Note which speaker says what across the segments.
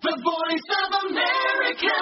Speaker 1: The Voice of America.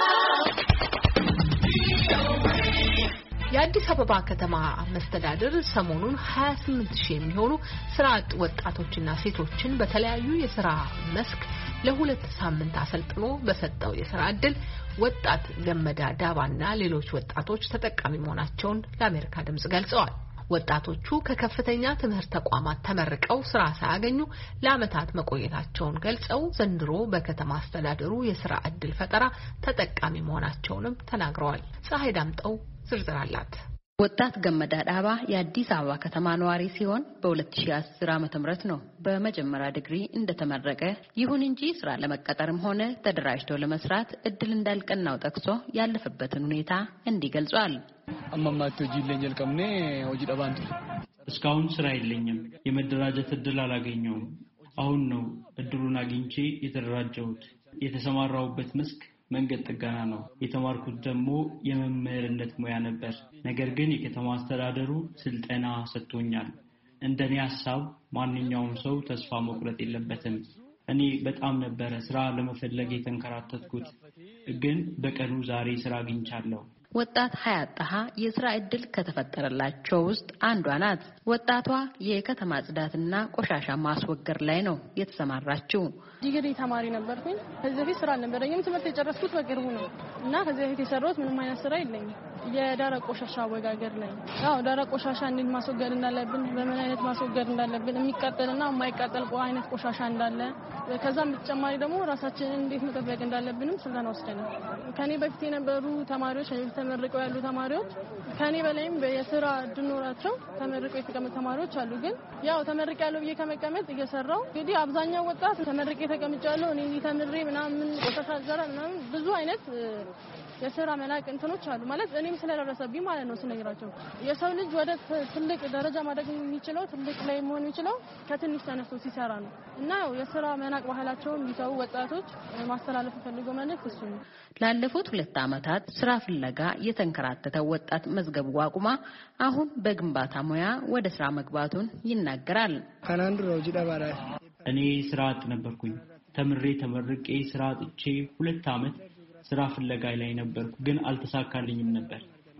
Speaker 2: የአዲስ አበባ ከተማ መስተዳድር ሰሞኑን 28000 የሚሆኑ ስራ አጥ ወጣቶችና ሴቶችን በተለያዩ የስራ መስክ ለሁለት ሳምንት አሰልጥኖ በሰጠው የስራ ዕድል ወጣት ገመዳ ዳባና ሌሎች ወጣቶች ተጠቃሚ መሆናቸውን ለአሜሪካ ድምጽ ገልጸዋል። ወጣቶቹ ከከፍተኛ ትምህርት ተቋማት ተመርቀው ስራ ሳያገኙ ለዓመታት መቆየታቸውን ገልጸው ዘንድሮ በከተማ አስተዳደሩ የስራ ዕድል ፈጠራ ተጠቃሚ መሆናቸውንም ተናግረዋል። ፀሐይ ዳምጠው ዝርዝር አላት።
Speaker 3: ወጣት ገመዳ ዳባ የአዲስ አበባ ከተማ ነዋሪ ሲሆን በ2010 ዓ.ም ነው በመጀመሪያ ዲግሪ እንደተመረቀ። ይሁን እንጂ ስራ ለመቀጠርም ሆነ ተደራጅቶ ለመስራት እድል እንዳልቀናው ጠቅሶ ያለፈበትን ሁኔታ እንዲህ ገልጿል።
Speaker 4: አማማቶ ጂለኛል ቀምኔ ወጂ ዳባንቱ
Speaker 5: እስካሁን ስራ የለኝም። የመደራጀት እድል አላገኘውም። አሁን ነው እድሉን አግኝቼ የተደራጀሁት። የተሰማራሁበት መስክ መንገድ ጥገና ነው። የተማርኩት ደግሞ የመምህርነት ሙያ ነበር። ነገር ግን የከተማ አስተዳደሩ ስልጠና ሰጥቶኛል። እንደኔ ሐሳብ ማንኛውም ሰው ተስፋ መቁረጥ የለበትም። እኔ በጣም ነበር ስራ ለመፈለግ የተንከራተትኩት፣ ግን በቀኑ ዛሬ ስራ አግኝቻለሁ።
Speaker 3: ወጣት ሀያጣሃ የስራ ዕድል ከተፈጠረላቸው ውስጥ አንዷ ናት። ወጣቷ የከተማ ጽዳትና ቆሻሻ ማስወገድ ላይ ነው የተሰማራችው።
Speaker 6: ዲግሪ ተማሪ ነበርኩኝ። ከዚህ በፊት ስራ አልነበረኝም። ትምህርት የጨረስኩት በቅርቡ ነው እና ከዚህ በፊት የሰራሁት ምንም አይነት ስራ የለኝም። የደረቅ ቆሻሻ አወጋገድ ላይ ደረቅ ቆሻሻ እንዴት ማስወገድ እንዳለብን፣ በምን አይነት ማስወገድ እንዳለብን፣ የሚቃጠልና የማይቃጠል አይነት ቆሻሻ እንዳለ፣ ከዛም በተጨማሪ ደግሞ ራሳችንን እንዴት መጠበቅ እንዳለብንም ስልጠና ወስደናል። ከኔ በፊት የነበሩ ተማሪዎች ተመርቀው ያሉ ተማሪዎች ከኔ በላይም የስራ እድል ኖራቸው ተመርቀው የተቀመጡ ተማሪዎች አሉ። ግን ያው ተመርቀ ያለው ብዬ ከመቀመጥ እየሰራው እንግዲህ አብዛኛው ወጣት ተመርቀ ተቀምጫለሁ እኔ ተምሬ ምናምን ቆሻሻ ዘራ ምናምን ብዙ አይነት የስራ መናቅ እንትኖች አሉ ማለት እኔም ስለደረሰብኝ ማለት ነው። ስነግራቸው የሰው ልጅ ወደ ትልቅ ደረጃ ማደግ የሚችለው ትልቅ ላይ መሆን የሚችለው ከትንሽ ተነስቶ ሲሰራ ነው እና ያው የስራ መናቅ ባህላቸውን ቢተው ወጣቶች ማስተላለፍ ፈልገው መልእክት እሱ ነው።
Speaker 3: ላለፉት 2 ዓመታት ስራ ፍለጋ የተንከራተተው ወጣት መዝገቡ ዋቁማ አሁን በግንባታ ሙያ ወደ ስራ መግባቱን ይናገራል።
Speaker 4: ካናንዱ ነው ጂዳባራ
Speaker 5: እኔ ስራ አጥ ነበርኩኝ። ተመርቄ ስራ አጥቼ 2 ዓመት ስራ ፍለጋ ላይ ነበርኩ፣ ግን አልተሳካልኝም ነበር።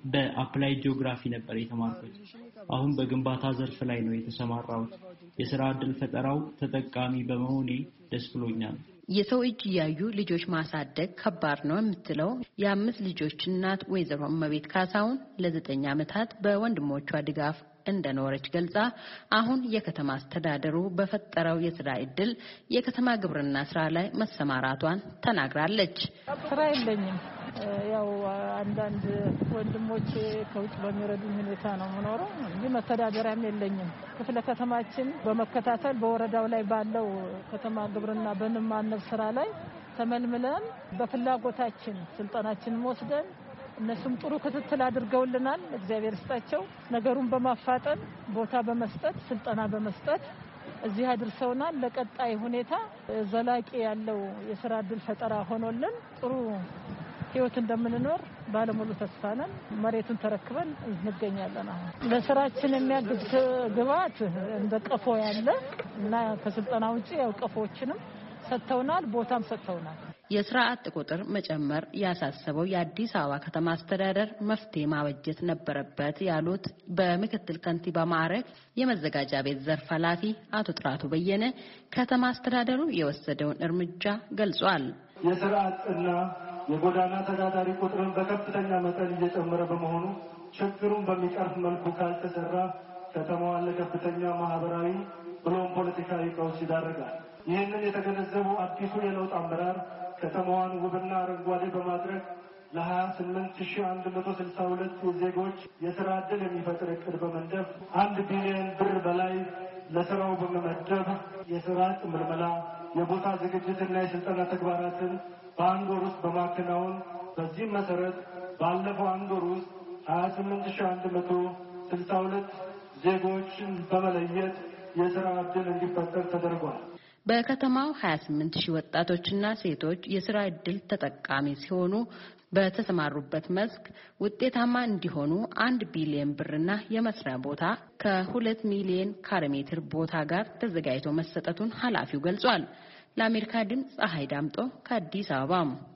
Speaker 5: በአፕላይ ጂኦግራፊ ነበር የተማርኩት። አሁን በግንባታ ዘርፍ ላይ ነው የተሰማራሁት። የስራ ዕድል ፈጠራው ተጠቃሚ በመሆኔ ደስ ብሎኛል።
Speaker 3: የሰው እጅ ያዩ ልጆች ማሳደግ ከባድ ነው የምትለው የ5 ልጆች እናት ወይዘሮ እመቤት ካሳውን ለ9 ዓመታት በወንድሞቿ ድጋፍ እንደኖረች ገልጻ አሁን የከተማ አስተዳደሩ በፈጠረው የስራ ዕድል የከተማ ግብርና ስራ ላይ መሰማራቷን ተናግራለች።
Speaker 7: ስራ የለኝም። ያው አንዳንድ ወንድሞቼ ከውጭ በሚረዱኝ ሁኔታ ነው የምኖረው እንጂ መተዳደሪያም የለኝም። ክፍለ ከተማችን በመከታተል በወረዳው ላይ ባለው ከተማ ግብርና በንማነብ ስራ ላይ ተመልምለን በፍላጎታችን ስልጠናችንን ወስደን እነሱም ጥሩ ክትትል አድርገውልናል። እግዚአብሔር ይስጣቸው። ነገሩን በማፋጠን ቦታ በመስጠት ስልጠና በመስጠት እዚህ አድርሰውናል። ለቀጣይ ሁኔታ ዘላቂ ያለው የስራ ዕድል ፈጠራ ሆኖልን ጥሩ ህይወት እንደምንኖር ባለሙሉ ተስፋ ነን። መሬቱን ተረክበን እንገኛለን። አሁን ለስራችን የሚያግዝ ግብዓት እንደ ቀፎ ያለ እና ከስልጠና ውጪ ያው ቀፎዎችንም ሰጥተውናል፣ ቦታም ሰጥተውናል።
Speaker 3: የስራ አጥ ቁጥር መጨመር ያሳሰበው የአዲስ አበባ ከተማ አስተዳደር መፍትሄ ማበጀት ነበረበት ያሉት በምክትል ከንቲባ ማዕረግ የመዘጋጃ ቤት ዘርፍ ኃላፊ አቶ ጥራቱ በየነ ከተማ አስተዳደሩ የወሰደውን እርምጃ ገልጿል።
Speaker 8: የስራ አጥና የጎዳና ተዳዳሪ ቁጥርን በከፍተኛ መጠን እየጨመረ በመሆኑ ችግሩን በሚቀርፍ መልኩ ካልተሰራ ከተማዋን ለከፍተኛ ማህበራዊ ብሎም ፖለቲካዊ ቀውስ ይዳርጋል። ይህንን የተገነዘቡ አዲሱ የለውጥ አመራር ከተማዋን ውብና አረንጓዴ በማድረግ ለ28162 ዜጎች የስራ ዕድል የሚፈጥር እቅድ በመንደፍ 1 ቢሊዮን ብር በላይ ለስራው በመመደብ የስራ አጥ ምልመላ፣ የቦታ ዝግጅትና የስልጠና ተግባራትን በአንድ ወር ውስጥ በማከናወን በዚህም መሰረት ባለፈው 1 ወር ውስጥ 28162 ዜጎችን በመለየት የስራ ዕድል እንዲፈጠር ተደርጓል።
Speaker 3: በከተማው 28000 ወጣቶችና ሴቶች የስራ ዕድል ተጠቃሚ ሲሆኑ በተሰማሩበት መስክ ውጤታማ እንዲሆኑ 1 ቢሊዮን ብርና የመስሪያ ቦታ ከ2 ሚሊዮን ካሬ ሜትር ቦታ ጋር ተዘጋጅቶ መሰጠቱን ኃላፊው ገልጿል። ለአሜሪካ ድምፅ ፀሐይ ዳምጦ ከአዲስ አበባ